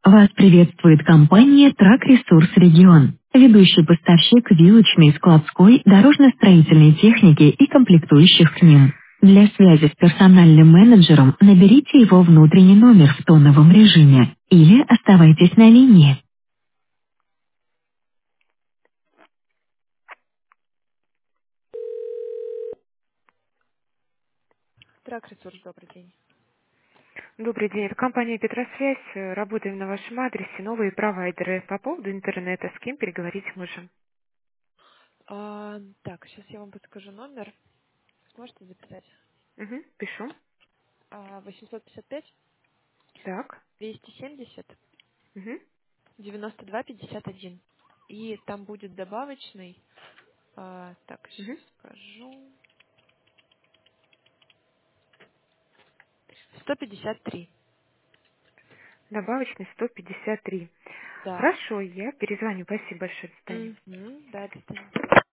Вас приветствует компания «Трак Ресурс Регион», ведущий поставщик вилочной, складской, дорожно-строительной техники и комплектующих к ним. Для связи с персональным менеджером наберите его внутренний номер в тоновом режиме или оставайтесь на линии. Добрый день, это компания Петросвязь. Работаем на вашем адресе, новые провайдеры. По поводу интернета, с кем переговорить можем? Угу, пишу. Так. Угу. Угу. Добавочный 153. Хорошо, я перезвоню. Спасибо большое, до свидания.